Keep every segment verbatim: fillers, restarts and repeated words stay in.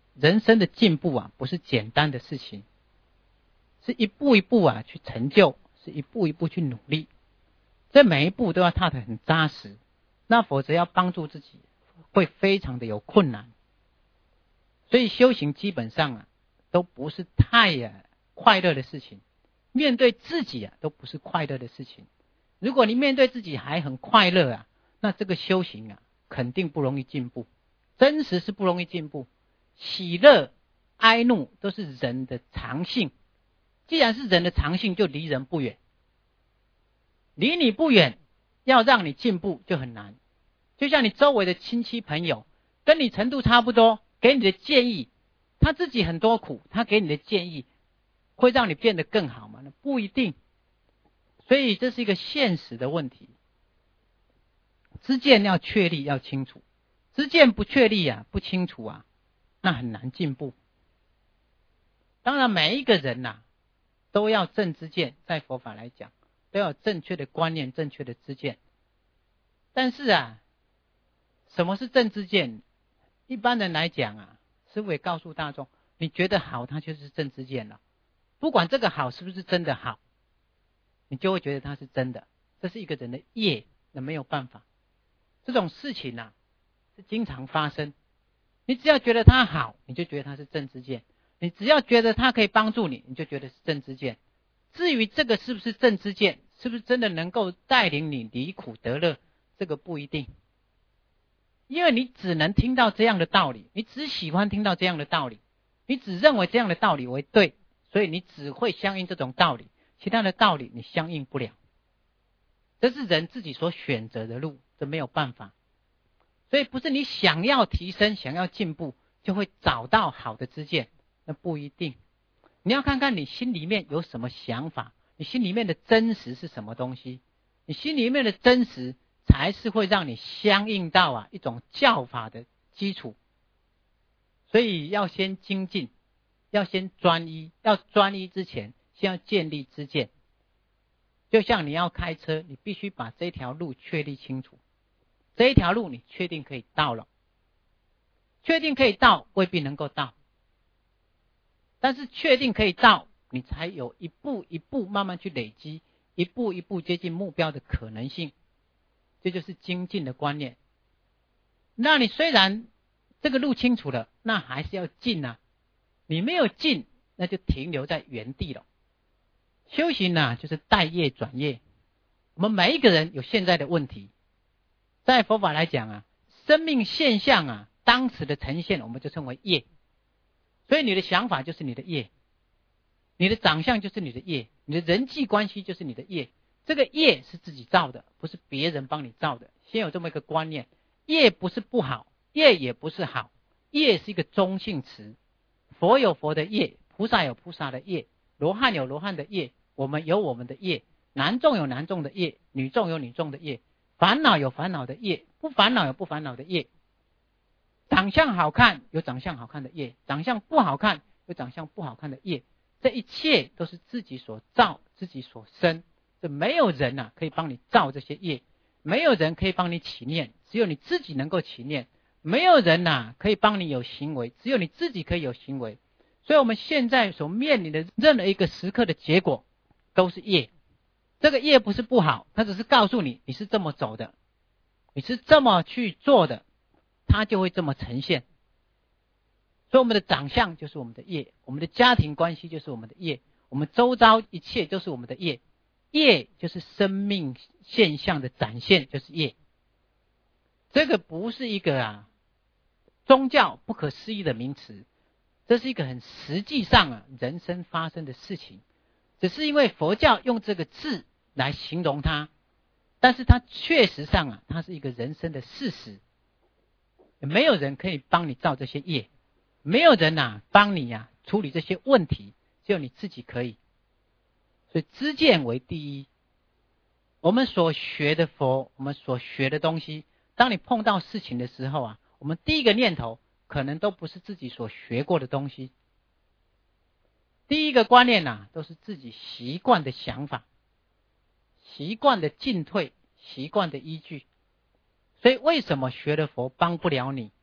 人生的进步啊，不是简单的事情，是一步一步啊去成就，是一步一步去努力，这每一步都要踏得很扎实，那否则要帮助自己会非常的有困难。所以修行基本上啊都不是太啊快乐的事情，面对自己啊都不是快乐的事情。如果你面对自己还很快乐啊，那这个修行啊肯定不容易进步，真实是不容易进步。喜乐哀怒都是人的常性，既然是人的常性，就离人不远，离你不远，要让你进步就很难。就像你周围的亲戚朋友跟你程度差不多，给你的建议，他自己很多苦，他给你的建议会让你变得更好吗？那不一定。所以这是一个现实的问题，知见要确立，要清楚，知见不确立啊，不清楚啊，那很难进步。当然每一个人啊都要正知见，在佛法来讲都要有正确的观念，正确的知见。但是啊什么是正知见？一般人来讲啊，师父也告诉大众，你觉得好，它就是正知见了。不管这个好是不是真的好，你就会觉得它是真的。这是一个人的业，那没有办法。这种事情啊是经常发生。你只要觉得它好，你就觉得它是正知见；你只要觉得它可以帮助你，你就觉得是正知见。至于这个是不是正知见，是不是真的能够带领你离苦得乐，这个不一定。因为你只能听到这样的道理，你只喜欢听到这样的道理，你只认为这样的道理为对，所以你只会相应这种道理，其他的道理你相应不了。这是人自己所选择的路，这没有办法。所以不是你想要提升，想要进步，就会找到好的知见，那不一定。你要看看你心里面有什么想法，你心里面的真实是什么东西，你心里面的真实才是会让你相应到啊一种教法的基础。所以要先精进，要先专一，要专一之前先要建立知见。就像你要开车，你必须把这条路确立清楚，这一条路你确定可以到了，确定可以到未必能够到，但是确定可以到，你才有一步一步慢慢去累积，一步一步接近目标的可能性。这就是精进的观念。那你虽然这个路清楚了，那还是要进啊，你没有进，那就停留在原地了。修行啊就是带业转业。我们每一个人有现在的问题，在佛法来讲啊，生命现象啊当时的呈现我们就称为业。所以你的想法就是你的业，你的长相就是你的业，你的人际关系就是你的业。这个业是自己造的，不是别人帮你造的。先有这么一个观念，业不是不好，业也不是好，业是一个中性词。佛有佛的业，菩萨有菩萨的业，罗汉有罗汉的业，我们有我们的业，男众有男众的业，女众有女众的业，烦恼有烦恼的业，不烦恼有不烦恼的业。长相好看有长相好看的业，长相不好看有长相不好看的业。这一切都是自己所造，自己所生。这没有人啊可以帮你造这些业，没有人可以帮你起念，只有你自己能够起念。没有人啊可以帮你有行为，只有你自己可以有行为。所以我们现在所面临的任何一个时刻的结果都是业。这个业不是不好，它只是告诉你你是这么走的，你是这么去做的，它就会这么呈现。所以我们的长相就是我们的业，我们的家庭关系就是我们的业，我们周遭一切都是我们的业。业就是生命现象的展现，就是业。这个不是一个啊宗教不可思议的名词，这是一个很实际上啊人生发生的事情。只是因为佛教用这个字来形容它，但是它确实上啊它是一个人生的事实。没有人可以帮你造这些业，没有人啊帮你啊处理这些问题，只有你自己可以。所以知见为第一。我们所学的佛，我们所学的东西，当你碰到事情的时候啊，我们第一个念头可能都不是自己所学过的东西，第一个观念啊都是自己习惯的想法，习惯的进退，习惯的依据。所以为什么学了佛帮不了你，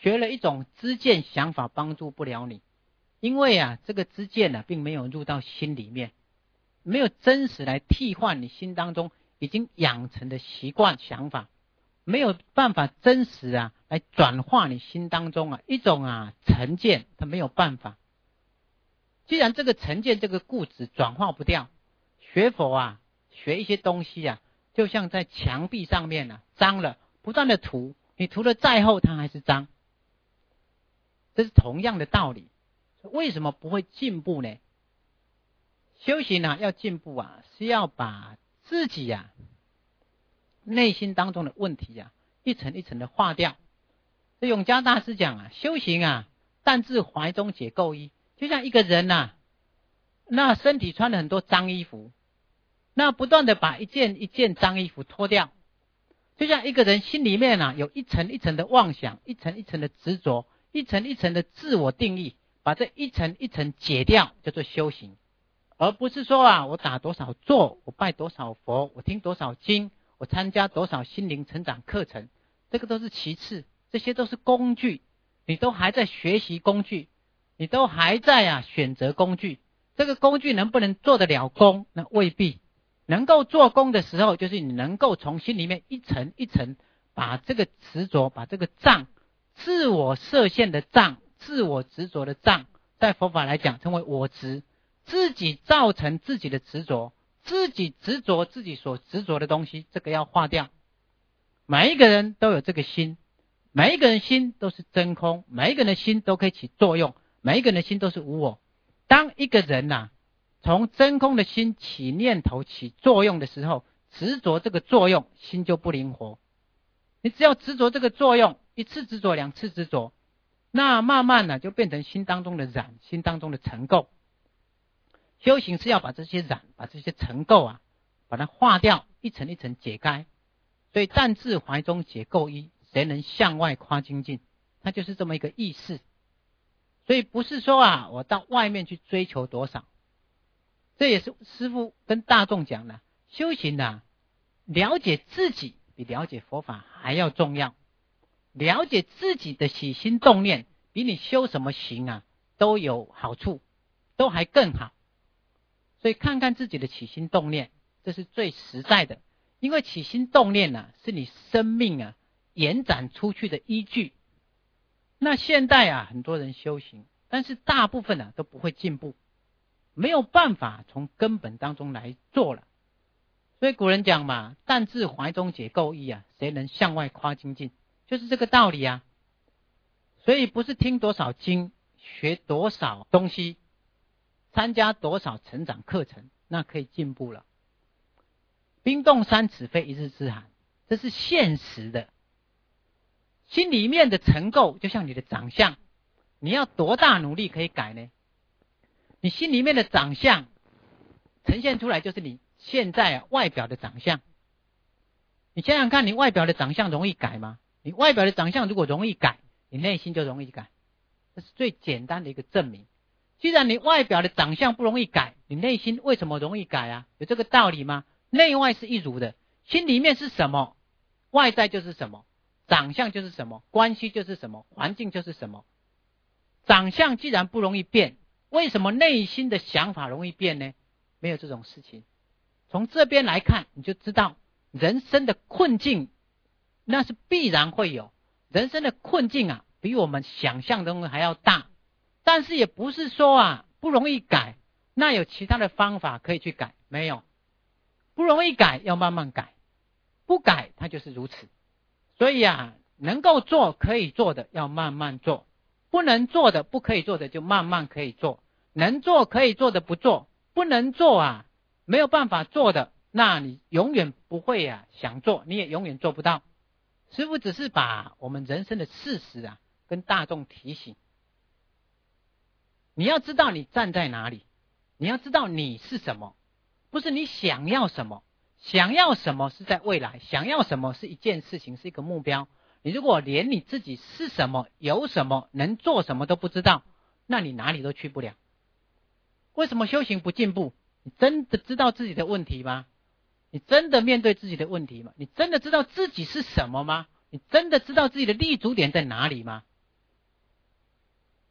学了一种知见想法帮助不了你，因为啊，这个知见啊，并没有入到心里面，没有真实来替换你心当中已经养成的习惯想法，没有办法真实啊来转化你心当中啊一种啊成见，它没有办法。既然这个成见这个固执转化不掉，学佛啊学一些东西啊，就像在墙壁上面啊脏了，不断的涂，你涂的再厚它还是脏，这是同样的道理。为什么不会进步呢？修行啊要进步啊，是要把自己啊内心当中的问题啊一层一层的化掉。这永嘉大师讲啊，修行啊但自怀中解垢衣，就像一个人呐、啊，那身体穿了很多脏衣服，那不断的把一件一件脏衣服脱掉，就像一个人心里面啊有一层一层的妄想，一层一层的执着，一层一层的自我定义，把这一层一层解掉，叫做修行。而不是说啊，我打多少坐，我拜多少佛，我听多少经，我参加多少心灵成长课程，这个都是其次，这些都是工具，你都还在学习工具，你都还在啊选择工具，这个工具能不能做得了功，那未必。能够做功的时候，就是你能够从心里面一层一层把这个执着，把这个障，自我设限的障，自我执着的障，在佛法来讲称为我执，自己造成自己的执着，自己执着自己所执着的东西，这个要化掉。每一个人都有这个心，每一个人心都是真空，每一个人的心都可以起作用，每一个人的心都是无我。当一个人呐、啊，从真空的心起念头起作用的时候，执着这个作用，心就不灵活。你只要执着这个作用，一次执着，两次执着，那慢慢呢就变成心当中的染，心当中的尘垢。修行是要把这些染，把这些尘垢啊，把它化掉，一层一层解开。所以但自怀中解垢衣，谁能向外夸精进？它就是这么一个意思。所以不是说啊，我到外面去追求多少。这也是师父跟大众讲的，修行啊，了解自己比了解佛法还要重要。了解自己的起心动念，比你修什么行啊都有好处，都还更好。所以看看自己的起心动念，这是最实在的。因为起心动念啊，是你生命啊延展出去的依据。那现在啊，很多人修行，但是大部分啊都不会进步，没有办法从根本当中来做了。所以古人讲嘛，但自怀中解垢衣啊，谁能向外夸精进？就是这个道理啊。所以不是听多少经，学多少东西，参加多少成长课程，那可以进步了。冰冻三尺非一日之寒，这是现实的。心里面的尘垢就像你的长相，你要多大努力可以改呢？你心里面的长相呈现出来就是你现在、啊、外表的长相。你想想看，你外表的长相容易改吗？你外表的长相如果容易改，你内心就容易改，这是最简单的一个证明。既然你外表的长相不容易改，你内心为什么容易改啊？有这个道理吗？内外是一如的，心里面是什么，外在就是什么，长相就是什么，关系就是什么，环境就是什么。长相既然不容易变，为什么内心的想法容易变呢？没有这种事情。从这边来看，你就知道人生的困境那是必然会有。人生的困境啊，比我们想象中的还要大，但是也不是说啊不容易改，那有其他的方法可以去改，没有。不容易改，要慢慢改，不改它就是如此。所以啊，能够做可以做的要慢慢做，不能做的不可以做的就慢慢可以做，能做可以做的不做，不能做啊没有办法做的，那你永远不会啊想做，你也永远做不到。师父只是把我们人生的事实啊跟大众提醒，你要知道你站在哪里，你要知道你是什么，不是你想要什么。想要什么是在未来，想要什么是一件事情，是一个目标。你如果连你自己是什么，有什么，能做什么都不知道，那你哪里都去不了。为什么修行不进步？你真的知道自己的问题吗？你真的面对自己的问题吗？你真的知道自己是什么吗？你真的知道自己的立足点在哪里吗？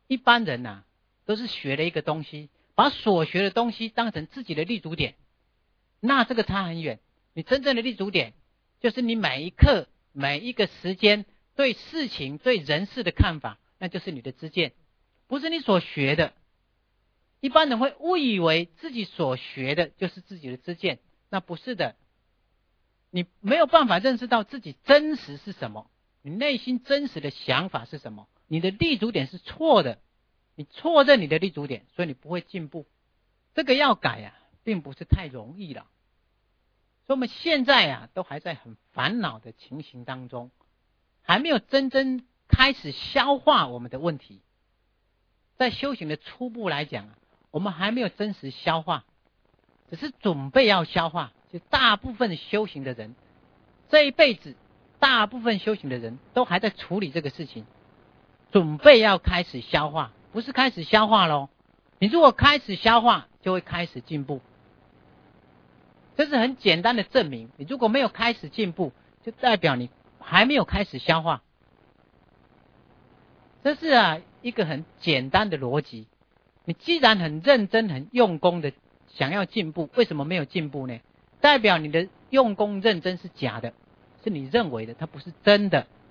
一般人啊，都是学了一个东西，把所学的东西当成自己的立足点，那这个差很远。你真正的立足点，就是你每一刻、每一个时间对事情、对人事的看法，那就是你的知见，不是你所学的。一般人会误以为自己所学的就是自己的知见，那不是的。你没有办法认识到自己真实是什么，你内心真实的想法是什么，你的立足点是错的，你错认你的立足点，所以你不会进步。这个要改啊，并不是太容易了。所以我们现在啊，都还在很烦恼的情形当中，还没有真正开始消化我们的问题。在修行的初步来讲啊，我们还没有真实消化，只是准备要消化。就大部分修行的人，这一辈子大部分修行的人都还在处理这个事情，准备要开始消化，不是开始消化咯。你如果开始消化，就会开始进步。这是很简单的证明，你如果没有开始进步，就代表你还没有开始消化。这是啊一个很简单的逻辑。你既然很认真、很用功的想要进步，为什么没有进步呢？代表你的用功认真是假的，是你认为的，它不是真的。